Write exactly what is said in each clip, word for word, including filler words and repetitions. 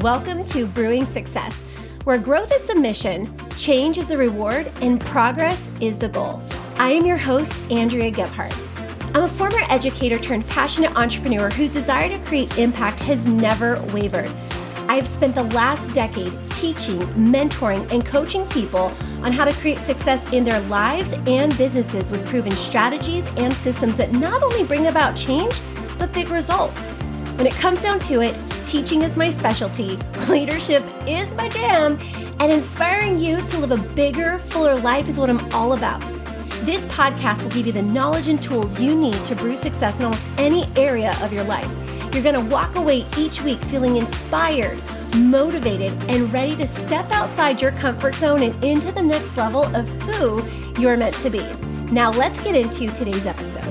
Welcome to Brewing Success, where growth is the mission, change is the reward, and progress is the goal. I am your host, Andrea Gebhardt. I'm a former educator turned passionate entrepreneur whose desire to create impact has never wavered. I've spent the last decade teaching, mentoring, and coaching people on how to create success in their lives and businesses with proven strategies and systems that not only bring about change, but big results. When it comes down to it, teaching is my specialty, leadership is my jam, and inspiring you to live a bigger, fuller life is what I'm all about. This podcast will give you the knowledge and tools you need to brew success in almost any area of your life. You're going to walk away each week feeling inspired, motivated, and ready to step outside your comfort zone and into the next level of who you're meant to be. Now let's get into today's episode.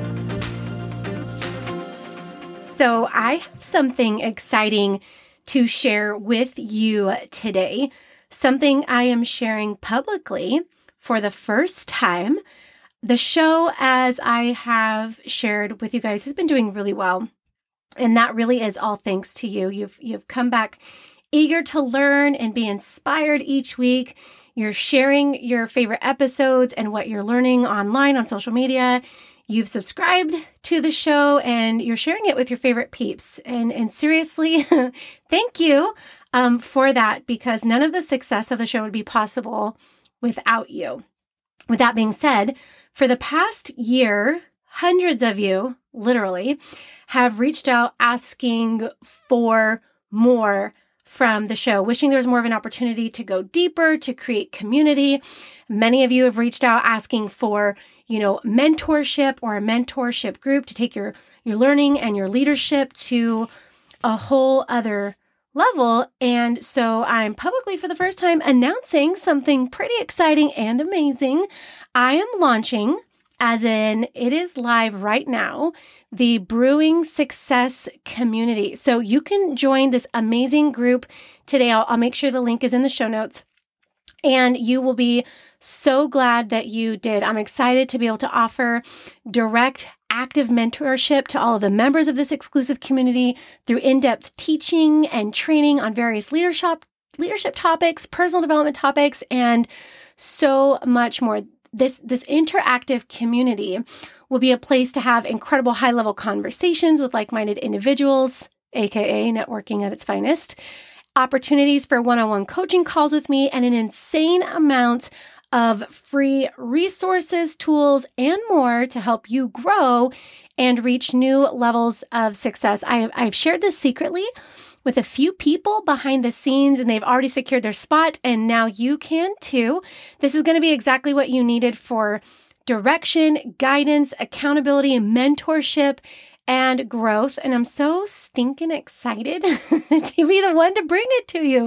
So I have something exciting to share with you today, something I am sharing publicly for the first time. The show, as I have shared with you guys, has been doing really well. And that really is all thanks to you. You've you've come back eager to learn and be inspired each week. You're sharing your favorite episodes and what you're learning online on social media. You've subscribed to the show and you're sharing it with your favorite peeps. And, and seriously, thank you um, for that, because none of the success of the show would be possible without you. With that being said, for the past year, hundreds of you, literally, have reached out asking for more from the show, wishing there was more of an opportunity to go deeper, to create community. Many of you have reached out asking for, you know, mentorship or a mentorship group to take your, your learning and your leadership to a whole other level. And so I'm publicly for the first time announcing something pretty exciting and amazing. I am launching, as in it is live right now, the Brewing Success Community. So you can join this amazing group today. I'll, I'll make sure the link is in the show notes. And you will be so glad that you did. I'm excited to be able to offer direct, active mentorship to all of the members of this exclusive community through in-depth teaching and training on various leadership leadership topics, personal development topics, and so much more. This, this interactive community will be a place to have incredible high-level conversations with like-minded individuals, aka networking at its finest, opportunities for one-on-one coaching calls with me, and an insane amount of free resources, tools, and more to help you grow and reach new levels of success. I, I've shared this secretly with a few people behind the scenes, and they've already secured their spot, and now you can too. This is going to be exactly what you needed for direction, guidance, accountability, mentorship, and growth. And I'm so stinking excited to be the one to bring it to you.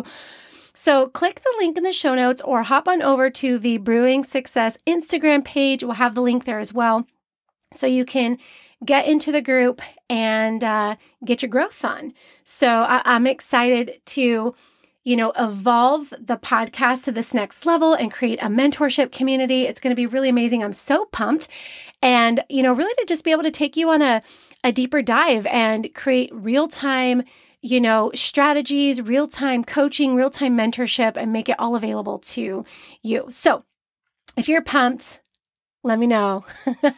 So click the link in the show notes or hop on over to the Brewing Success Instagram page. We'll have the link there as well, so you can get into the group and uh, get your growth on. So I- I'm excited to, you know, evolve the podcast to this next level and create a mentorship community. It's going to be really amazing. I'm so pumped. And, you know, really to just be able to take you on a, a deeper dive and create real-time, you know, strategies, real-time coaching, real-time mentorship, and make it all available to you. So if you're pumped, let me know.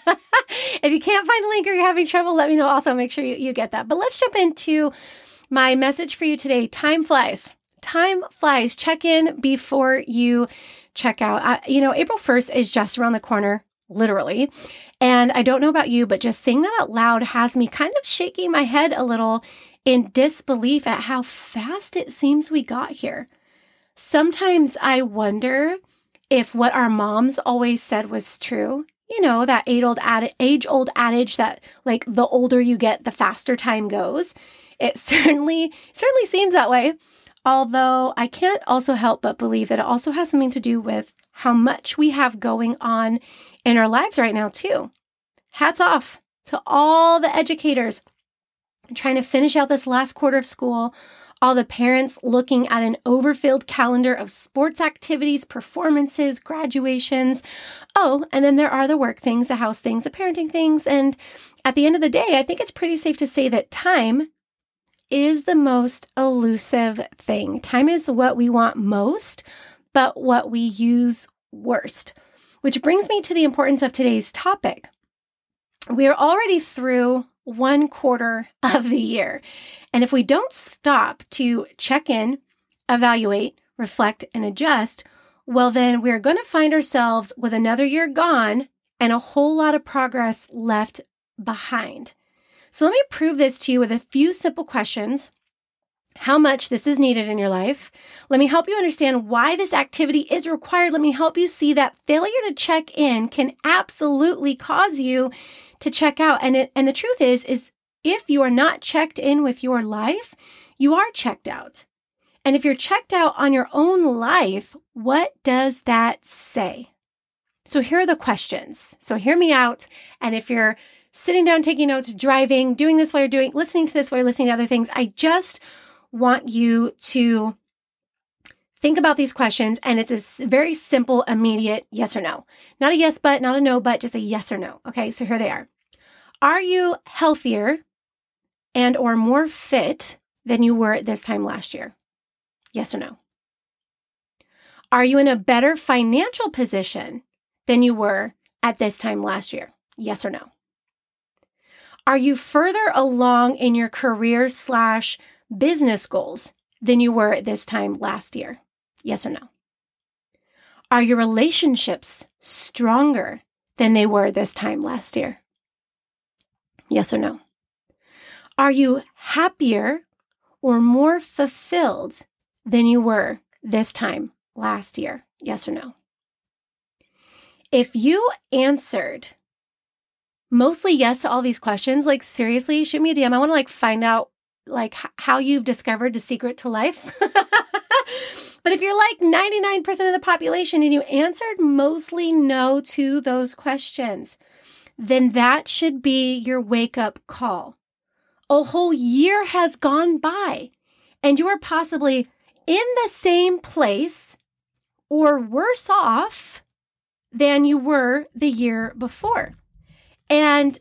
If you can't find the link or you're having trouble, let me know also. Make sure you, you get that. But let's jump into my message for you today. Time flies. Time flies. Check in before you check out. I, you know, April first is just around the corner, literally. And I don't know about you, but just saying that out loud has me kind of shaking my head a little in disbelief at how fast it seems we got here. Sometimes I wonder if what our moms always said was true. You know, that age-old ad- age-old adage that, like, the older you get, the faster time goes. It certainly, certainly seems that way. Although I can't also help but believe that it also has something to do with how much we have going on in our lives right now, too. Hats off to all the educators trying to finish out this last quarter of school, all the parents looking at an overfilled calendar of sports activities, performances, graduations. Oh, and then there are the work things, the house things, the parenting things. And at the end of the day, I think it's pretty safe to say that time is the most elusive thing. Time is what we want most, but what we use worst. Which brings me to the importance of today's topic. We are already through one quarter of the year. And if we don't stop to check in, evaluate, reflect, and adjust, well, then we're going to find ourselves with another year gone and a whole lot of progress left behind. So let me prove this to you with a few simple questions. How much this is needed in your life. Let me help you understand why this activity is required. Let me help you see that failure to check in can absolutely cause you to check out. And it, and the truth is, is if you are not checked in with your life, you are checked out. And if you're checked out on your own life, what does that say? So here are the questions. So hear me out. And if you're sitting down, taking notes, driving, doing this while you're doing, listening to this while you're listening to other things, I just want you to think about these questions. And it's a very simple, immediate yes or no. Not a yes, but, not a no, but, just a yes or no. Okay, so here they are. Are you healthier and or more fit than you were at this time last year? Yes or no? Are you in a better financial position than you were at this time last year? Yes or no? Are you further along in your career slash business goals than you were at this time last year? Yes or no? Are your relationships stronger than they were this time last year? Yes or no? Are you happier or more fulfilled than you were this time last year? Yes or no? If you answered mostly yes to all these questions, like seriously, shoot me a D M. I want to like find out like h- how you've discovered the secret to life. But if you're like ninety-nine percent of the population and you answered mostly no to those questions, then that should be your wake-up call. A whole year has gone by and you are possibly in the same place or worse off than you were the year before. And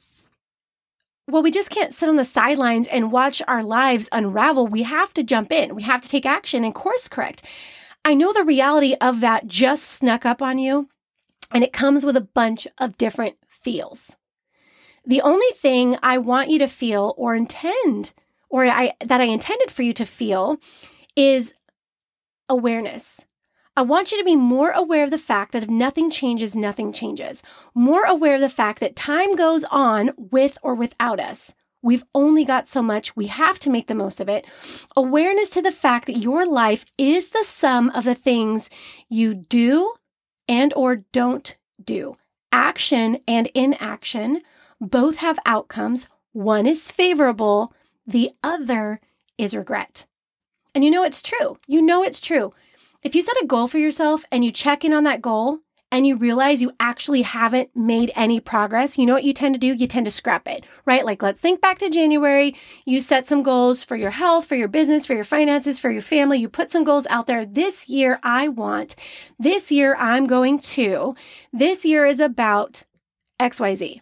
well, we just can't sit on the sidelines and watch our lives unravel. We have to jump in. We have to take action and course correct. I know the reality of that just snuck up on you, and it comes with a bunch of different feels. The only thing I want you to feel or intend, or I that I intended for you to feel is awareness. I want you to be more aware of the fact that if nothing changes, nothing changes. More aware of the fact that time goes on with or without us. We've only got so much. We have to make the most of it. Awareness to the fact that your life is the sum of the things you do and or don't do. Action and inaction both have outcomes. One is favorable. The other is regret. And you know it's true. You know it's true. If you set a goal for yourself and you check in on that goal and you realize you actually haven't made any progress, you know what you tend to do? You tend to scrap it, right? Like, let's think back to January. You set some goals for your health, for your business, for your finances, for your family. You put some goals out there. This year I want, this year I'm going to, this year is about X Y Z.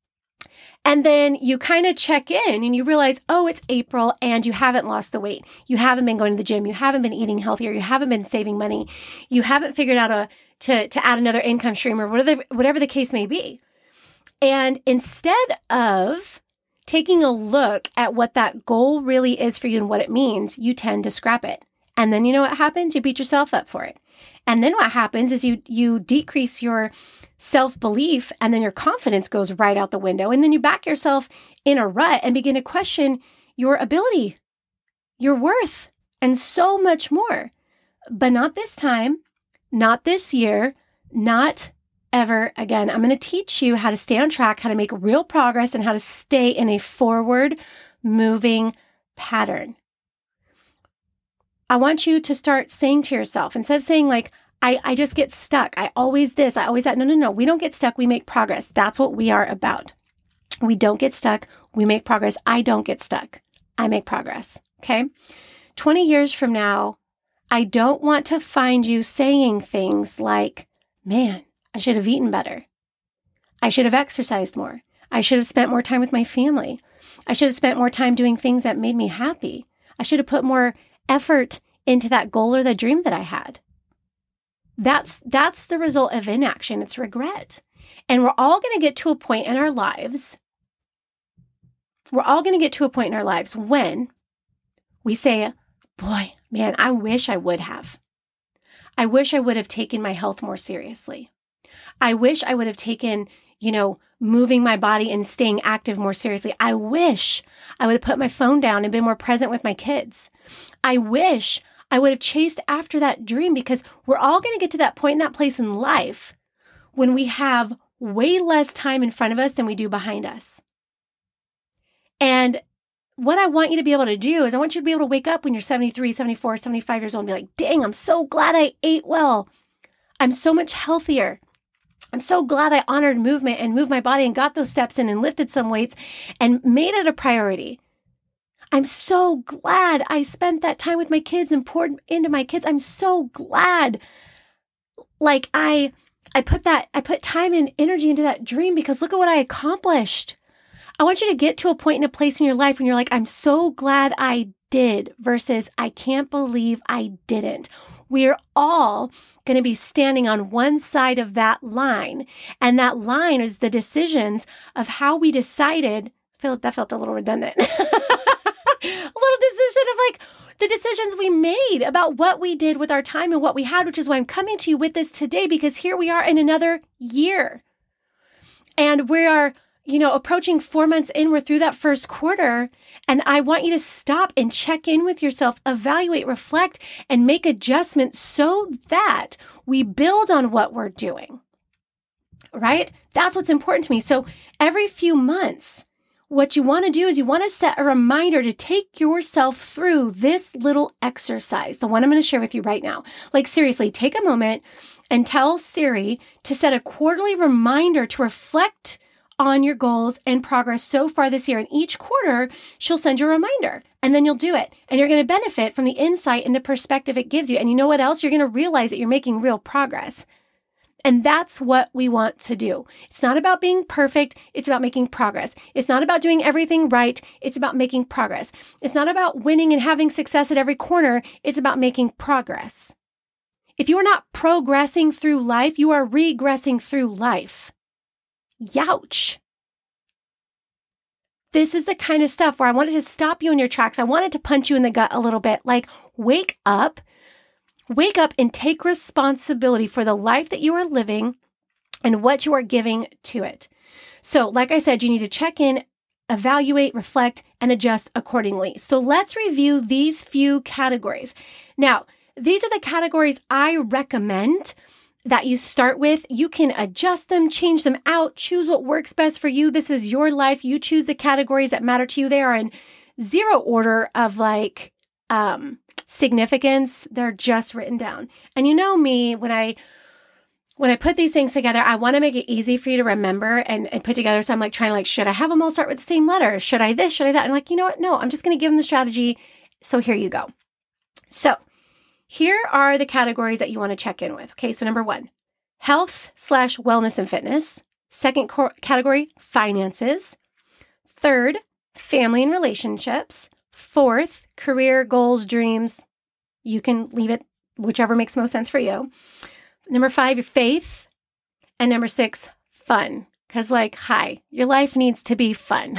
And then you kind of check in and you realize, oh, it's April and you haven't lost the weight. You haven't been going to the gym. You haven't been eating healthier. You haven't been saving money. You haven't figured out a to, to add another income stream or whatever, whatever the case may be. And instead of taking a look at what that goal really is for you and what it means, you tend to scrap it. And then you know what happens? You beat yourself up for it. And then what happens is you you decrease your self-belief, and then your confidence goes right out the window. And then you back yourself in a rut and begin to question your ability, your worth, and so much more. But not this time, not this year, not ever again. I'm going to teach you how to stay on track, how to make real progress, and how to stay in a forward moving pattern. I want you to start saying to yourself, instead of saying like, I, I just get stuck. I always this, I always that. No, no, no. We don't get stuck. We make progress. That's what we are about. We don't get stuck. We make progress. I don't get stuck. I make progress. Okay. twenty years from now, I don't want to find you saying things like, man, I should have eaten better. I should have exercised more. I should have spent more time with my family. I should have spent more time doing things that made me happy. I should have put more effort into that goal or the dream that I had. That's, that's the result of inaction. It's regret. And we're all going to get to a point in our lives. We're all going to get to a point in our lives when we say, boy, man, I wish I would have. I wish I would have taken my health more seriously. I wish I would have taken, you know, moving my body and staying active more seriously. I wish I would have put my phone down and been more present with my kids. I wish I would have chased after that dream, because we're all going to get to that point in that place in life when we have way less time in front of us than we do behind us. And what I want you to be able to do is I want you to be able to wake up when you're seventy-three, seventy-four, seventy-five years old and be like, dang, I'm so glad I ate well. I'm so much healthier. I'm so glad I honored movement and moved my body and got those steps in and lifted some weights and made it a priority. I'm so glad I spent that time with my kids and poured into my kids. I'm so glad. Like I, I put that, I put time and energy into that dream because look at what I accomplished. I want you to get to a point in a place in your life when you're like, I'm so glad I did versus I can't believe I didn't. We're all going to be standing on one side of that line. And that line is the decisions of how we decided. I feel that felt a little redundant. A little decision of like the decisions we made about what we did with our time and what we had, which is why I'm coming to you with this today, because here we are in another year. And we are, you know, approaching four months in, we're through that first quarter. And I want you to stop and check in with yourself, evaluate, reflect, and make adjustments so that we build on what we're doing, right? That's what's important to me. So every few months, what you want to do is you want to set a reminder to take yourself through this little exercise, the one I'm going to share with you right now. Like seriously, take a moment and tell Siri to set a quarterly reminder to reflect on your goals and progress so far this year. And each quarter, she'll send you a reminder and then you'll do it. And you're going to benefit from the insight and the perspective it gives you. And you know what else? You're going to realize that you're making real progress. And that's what we want to do. It's not about being perfect. It's about making progress. It's not about doing everything right. It's about making progress. It's not about winning and having success at every corner. It's about making progress. If you are not progressing through life, you are regressing through life. Youch. This is the kind of stuff where I wanted to stop you in your tracks. I wanted to punch you in the gut a little bit. Like, wake up. Wake up and take responsibility for the life that you are living and what you are giving to it. So, like I said, you need to check in, evaluate, reflect, and adjust accordingly. So let's review these few categories. Now, these are the categories I recommend that you start with. You can adjust them, change them out, choose what works best for you. This is your life. You choose the categories that matter to you. They are in zero order of like, um, significance. They're just written down. And you know me, when I when I put these things together, I want to make it easy for you to remember and, and put together. So I'm like trying to like, should I have them all start with the same letter? Should I this? Should I that? And I'm like, you know what? No, I'm just going to give them the strategy. So here you go. So here are the categories that you want to check in with. Okay, so number one, health slash wellness and fitness. Second cor- category, finances. Third, family and relationships. Fourth, career, goals, dreams. You can leave it whichever makes most sense for you. Number five, your faith. And number six, fun. Because like, hi, your life needs to be fun.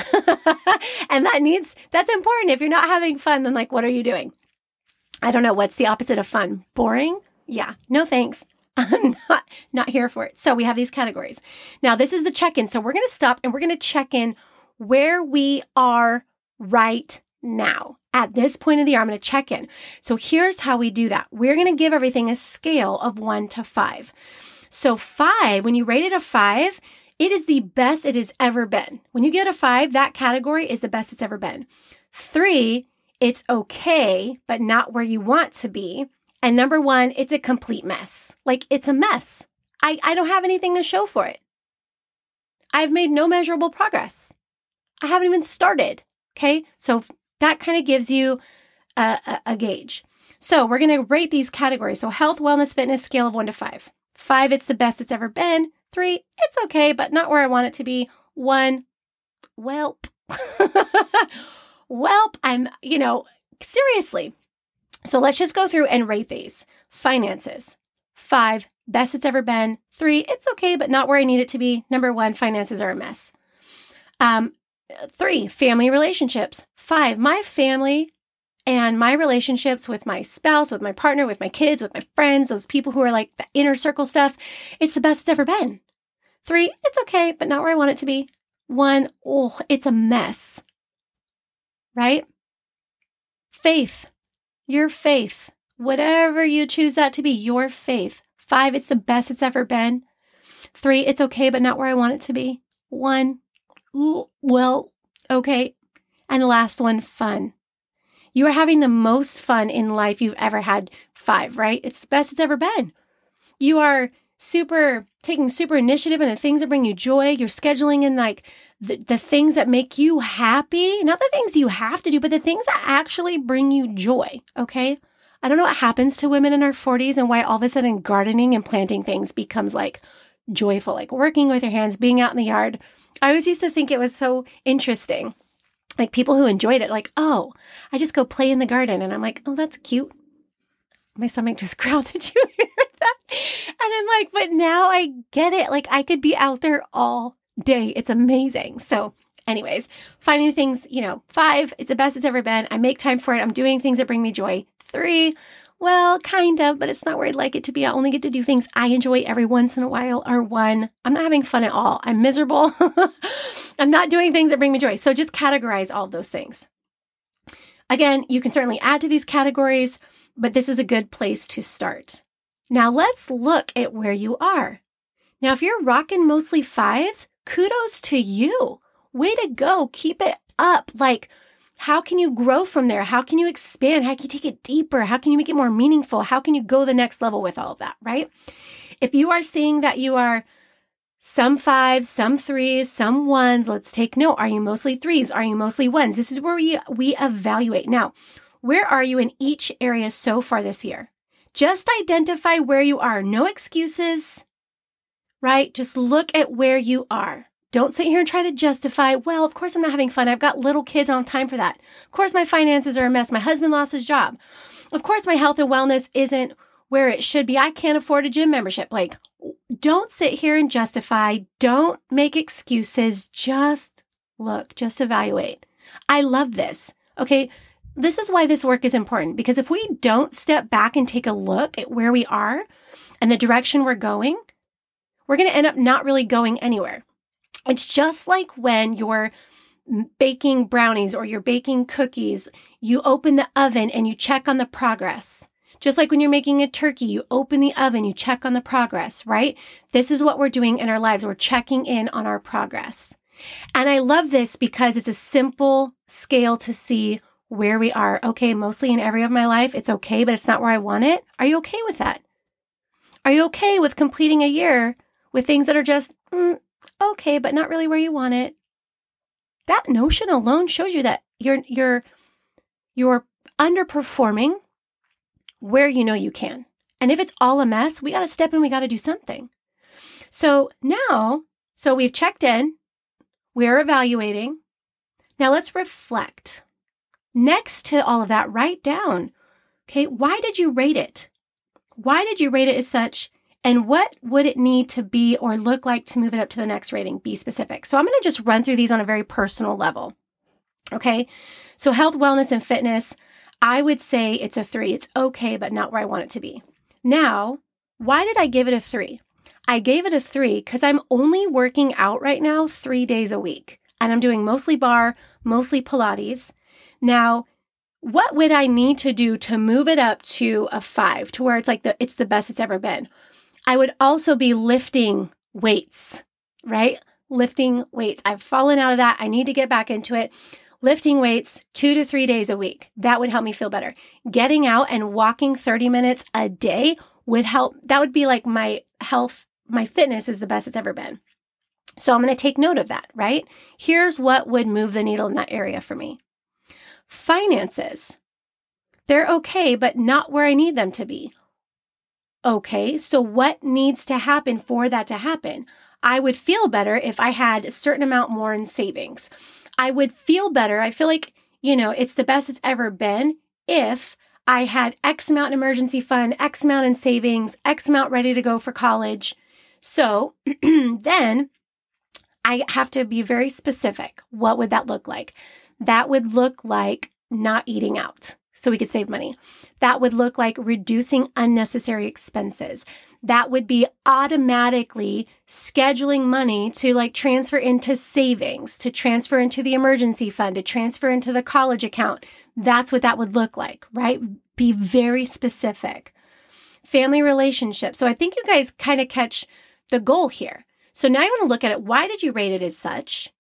And that needs, that's important. If you're not having fun, then like, what are you doing? I don't know. What's the opposite of fun? Boring? Yeah. No, thanks. I'm not, not here for it. So we have these categories. Now, this is the check-in. So we're going to stop and we're going to check in where we are right now. At this point of the year, I'm going to check in. So here's how we do that. We're going to give everything a scale of one to five. So five, when you rate it a five, it is the best it has ever been. When you get a five, that category is the best it's ever been. Three, it's okay, but not where you want to be. And number one, it's a complete mess. Like it's a mess. I, I don't have anything to show for it. I've made no measurable progress. I haven't even started. Okay. So that kind of gives you a, a, a gauge. So we're going to rate these categories. So health, wellness, fitness, scale of one to five. Five, it's the best it's ever been. Three, it's okay, but not where I want it to be. One, welp. Welp, I'm, you know, seriously. So let's just go through and rate these. Finances, five, best it's ever been. Three, it's okay, but not where I need it to be. Number one, finances are a mess. Um, three, family relationships. Five, my family and my relationships with my spouse, with my partner, with my kids, with my friends, those people who are like the inner circle stuff, it's the best it's ever been. Three, it's okay, but not where I want it to be. One, oh, it's a mess. Right? Faith, your faith, whatever you choose that to be, your faith. Five, it's the best it's ever been. Three, it's okay, but not where I want it to be. One, well, okay. And the last one, fun. You are having the most fun in life you've ever had. Five, right? It's the best it's ever been. You are super, taking super initiative in the things that bring you joy. You're scheduling in like the, the things that make you happy, not the things you have to do, but the things that actually bring you joy. Okay. I don't know what happens to women in our forties and why all of a sudden gardening and planting things becomes like joyful, like working with your hands, being out in the yard. I always used to think it was so interesting. Like people who enjoyed it, like, oh, I just go play in the garden. And I'm like, oh, that's cute. My stomach just growled. Did you hear that? And I'm like, but now I get it. Like I could be out there all day. It's amazing. So anyways, finding things, you know, five, it's the best it's ever been. I make time for it. I'm doing things that bring me joy. Three, well, kind of, but it's not where I'd like it to be. I only get to do things I enjoy every once in a while. Or one, I'm not having fun at all. I'm miserable. I'm not doing things that bring me joy. So just categorize all of those things. Again, you can certainly add to these categories, but this is a good place to start. Now let's look at where you are. Now, if you're rocking mostly fives, kudos to you. Way to go. Keep it up. Like, how can you grow from there? How can you expand? How can you take it deeper? How can you make it more meaningful? How can you go the next level with all of that, right? If you are seeing that you are some fives, some threes, some ones, let's take note. Are you mostly threes? Are you mostly ones? This is where we, we evaluate. Now, where are you in each area so far this year? Just identify where you are. No excuses, right? Just look at where you are. Don't sit here and try to justify, well, of course I'm not having fun. I've got little kids. I don't have time for that. Of course my finances are a mess. My husband lost his job. Of course my health and wellness isn't where it should be. I can't afford a gym membership. Like, don't sit here and justify. Don't make excuses. Just look, just evaluate. I love this. Okay. This is why this work is important, because if we don't step back and take a look at where we are and the direction we're going, we're going to end up not really going anywhere. It's just like when you're baking brownies or you're baking cookies, you open the oven and you check on the progress. Just like when you're making a turkey, you open the oven, you check on the progress, right? This is what we're doing in our lives. We're checking in on our progress. And I love this because it's a simple scale to see where we are. Okay, mostly in every of my life, it's okay, but it's not where I want it. Are you okay with that? Are you okay with completing a year with things that are just, mm, okay, but not really where you want it? That notion alone shows you that you're you're you're underperforming where you know you can. And if it's all a mess, we got to step in, we got to do something. So now, so we've checked in, we're evaluating. Now let's reflect. Next to all of that, write down, okay, why did you rate it? Why did you rate it as such? And what would it need to be or look like to move it up to the next rating? Be specific. So I'm going to just run through these on a very personal level. Okay. So health, wellness, and fitness, I would say it's a three. It's okay, but not where I want it to be. Now, why did I give it a three? I gave it a three because I'm only working out right now three days a week. And I'm doing mostly bar, mostly Pilates. Now, what would I need to do to move it up to a five, to where it's like the it's the best it's ever been? I would also be lifting weights, right? Lifting weights. I've fallen out of that. I need to get back into it. Lifting weights two to three days a week. That would help me feel better. Getting out and walking thirty minutes a day would help. That would be like my health, my fitness is the best it's ever been. So I'm going to take note of that, right? Here's what would move the needle in that area for me. Finances. They're okay, but not where I need them to be. Okay, so what needs to happen for that to happen? I would feel better if I had a certain amount more in savings. I would feel better. I feel like, you know, it's the best it's ever been if I had X amount in emergency fund, X amount in savings, X amount ready to go for college. So then I have to be very specific. What would that look like? That would look like not eating out so we could save money. That would look like reducing unnecessary expenses. That would be automatically scheduling money to like transfer into savings, to transfer into the emergency fund, to transfer into the college account. That's what that would look like, right? Be very specific. Family relationships. So I think you guys kind of catch the goal here. So now you want to look at it. Why did you rate it as such?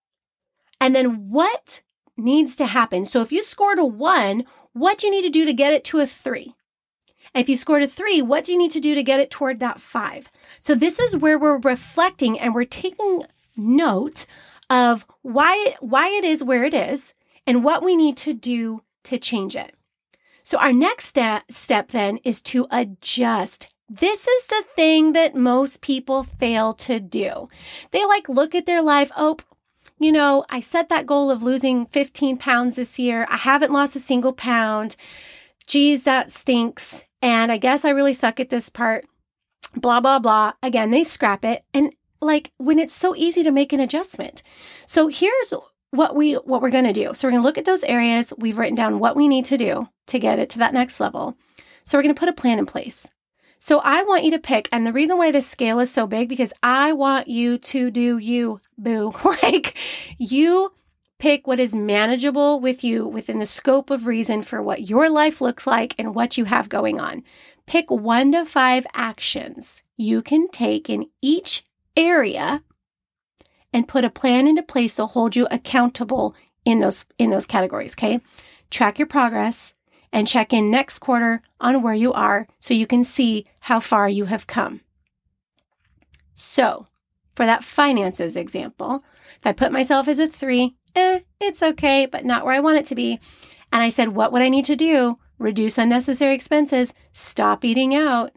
And then what needs to happen? So if you scored a one, what do you need to do to get it to a three? If you scored a three, what do you need to do to get it toward that five? So this is where we're reflecting and we're taking note of why, why it is where it is and what we need to do to change it. So our next step, step then is to adjust. This is the thing that most people fail to do. They like look at their life. Oh, you know, I set that goal of losing fifteen pounds this year. I haven't lost a single pound. Geez, that stinks. And I guess I really suck at this part. Blah, blah, blah. Again, they scrap it. And like when it's so easy to make an adjustment. So here's what we, what we're going to do. So we're going to look at those areas. We've written down what we need to do to get it to that next level. So we're going to put a plan in place. So I want you to pick, and the reason why this scale is so big, because I want you to do you, boo. Like you pick what is manageable with you within the scope of reason for what your life looks like and what you have going on. Pick one to five actions you can take in each area and put a plan into place to hold you accountable in those, in those categories, okay? Track your progress and check in next quarter on where you are so you can see how far you have come. So for that finances example, if I put myself as a three, eh, it's okay, but not where I want it to be. And I said, what would I need to do? Reduce unnecessary expenses, stop eating out.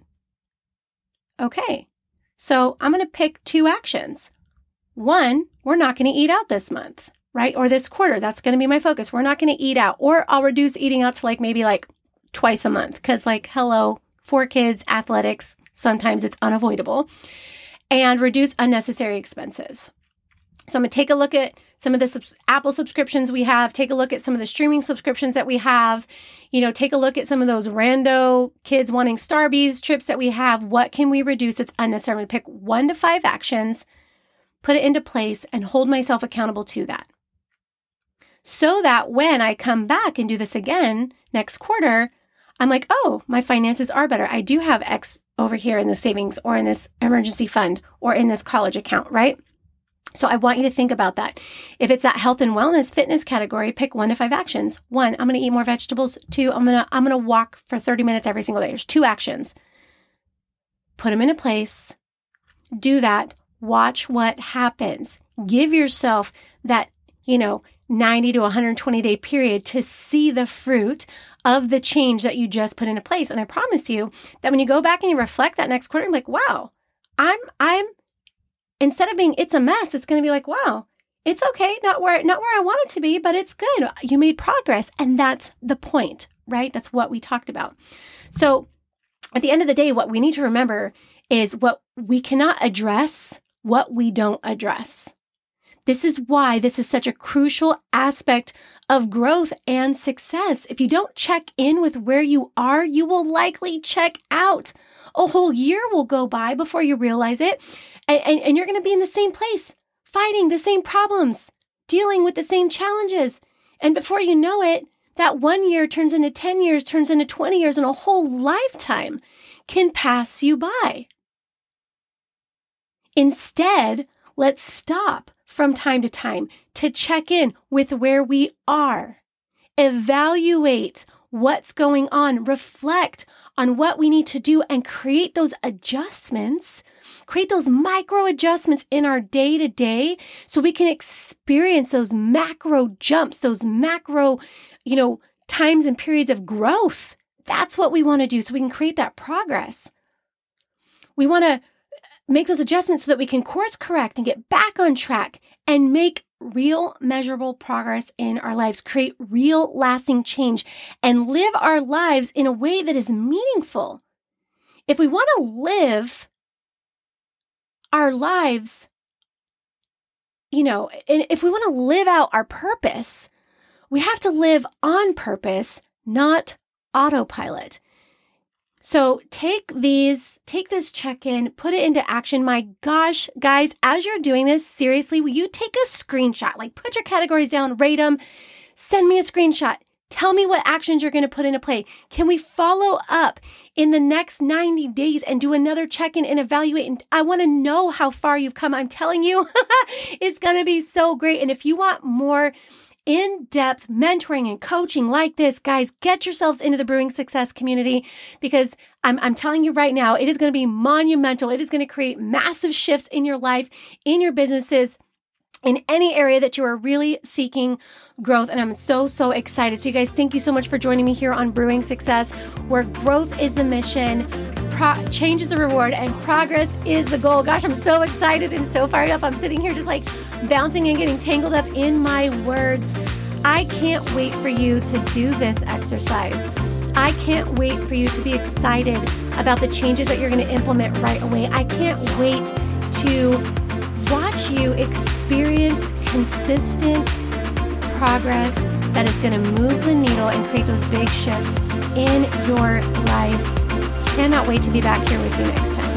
Okay, so I'm going to pick two actions. One, we're not going to eat out this month, right? Or this quarter. That's going to be my focus. We're not going to eat out, or I'll reduce eating out to like maybe like twice a month. Cause like, hello, four kids, athletics, sometimes it's unavoidable, and reduce unnecessary expenses. So I'm going to take a look at some of the sub- Apple subscriptions we have, take a look at some of the streaming subscriptions that we have, you know, take a look at some of those rando kids wanting Starbucks trips that we have. What can we reduce? It's unnecessary. I'm going to pick one to five actions, put it into place, and hold myself accountable to that. So that when I come back and do this again next quarter, I'm like, oh, my finances are better. I do have X over here in the savings or in this emergency fund or in this college account, right? So I want you to think about that. If it's that health and wellness fitness category, pick one to five actions. One, I'm going to eat more vegetables. Two, I'm going to, I'm going to walk for thirty minutes every single day. There's two actions. Put them into place. Do that. Watch what happens. Give yourself that, you know, ninety to one hundred twenty day period to see the fruit of the change that you just put into place. And I promise you that when you go back and you reflect that next quarter, you're like, wow, I'm, I'm, instead of being, it's a mess, it's going to be like, wow, it's okay. Not where, not where I want it to be, but it's good. You made progress. And that's the point, right? That's what we talked about. So at the end of the day, what we need to remember is what we cannot address, what we don't address. This is why this is such a crucial aspect of growth and success. If you don't check in with where you are, you will likely check out. A whole year will go by before you realize it. And, and, and you're going to be in the same place, fighting the same problems, dealing with the same challenges. And before you know it, that one year turns into ten years, turns into twenty years, and a whole lifetime can pass you by. Instead, let's stop from time to time to check in with where we are, evaluate what's going on, reflect on what we need to do, and create those adjustments, create those micro adjustments in our day to day so we can experience those macro jumps, those macro, you know, times and periods of growth. That's what we want to do so we can create that progress. We want to make those adjustments so that we can course correct and get back on track and make real measurable progress in our lives, create real lasting change, and live our lives in a way that is meaningful. If we want to live our lives, you know, and if we want to live out our purpose, we have to live on purpose, not autopilot. So take these, take this check-in, put it into action. My gosh, guys, as you're doing this, seriously, will you take a screenshot? Like put your categories down, rate them, send me a screenshot. Tell me what actions you're going to put into play. Can we follow up in the next ninety days and do another check-in and evaluate? And I want to know how far you've come. I'm telling you, it's going to be so great. And if you want more in-depth mentoring and coaching like this, guys, get yourselves into the Brewing Success community, because I'm, I'm telling you right now, it is going to be monumental. It is going to create massive shifts in your life, in your businesses, in any area that you are really seeking growth. And I'm so, so excited. So you guys, thank you so much for joining me here on Brewing Success, where growth is the mission, pro- change is the reward, and progress is the goal. Gosh, I'm so excited and so fired up. I'm sitting here just like bouncing and getting tangled up in my words. I can't wait for you to do this exercise. I can't wait for you to be excited about the changes that you're going to implement right away. I can't wait to watch you experience consistent progress that is going to move the needle and create those big shifts in your life. Cannot wait to be back here with you next time.